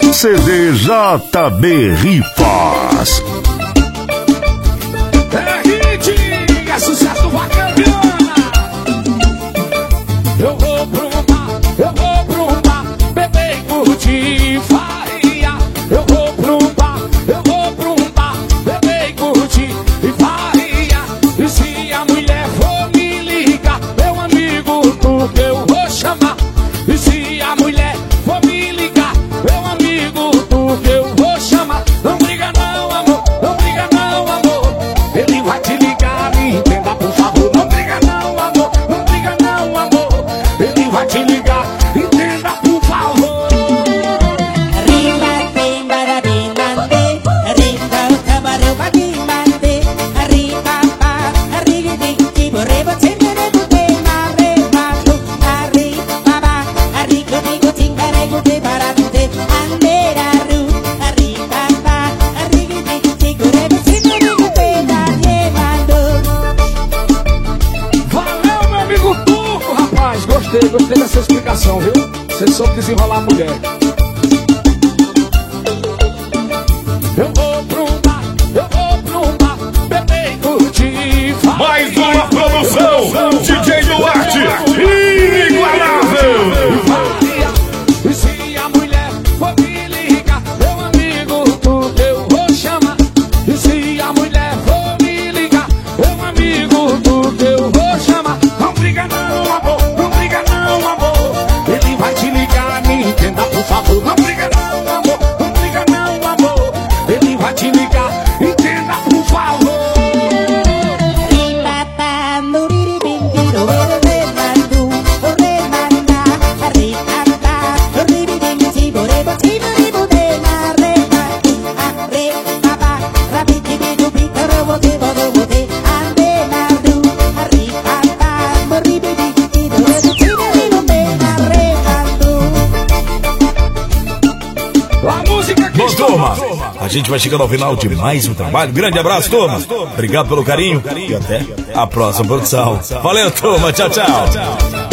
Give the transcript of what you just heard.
CD JB Rifas. É hit, é sucesso bacana. Eu vou pro bar, beber e curtir faria. Eu vou pro bar, beber e curtir faria. E se a mulher for me ligar, meu amigo, tudo eu vou chamar. E se a mulher for me ligar, meu amigo, tudo eu vou chamar. Não briga não, amor, não briga não, amor. Ele vai te ligar, me entenda, por favor. Não briga não, amor, não briga não, amor. Ele vai te ligar, entenda, por favor. Valeu, meu amigo Turco, rapaz. Gostei dessa explicação, viu? Você soube desenrolar a mulher. Eu vou pro bar, beber e curtir. Mais uma produção, DJ Duarte, inigualável. E se a mulher for me ligar, meu amigo, tudo eu vou chamar. E se a mulher for me ligar, meu amigo, tudo eu vou chamar. Não briga não, amor, não briga não, amor. Ele vai te ligar, me entenda, por favor. Não briga não, amor, não briga não, amor. Ele vai te ligar, entenda, por favor. A música que Bom, turma, a gente vai chegando ao final de mais um trabalho. Grande abraço, turma. Obrigado pelo carinho e até a próxima produção. Valeu, turma. Tchau, tchau.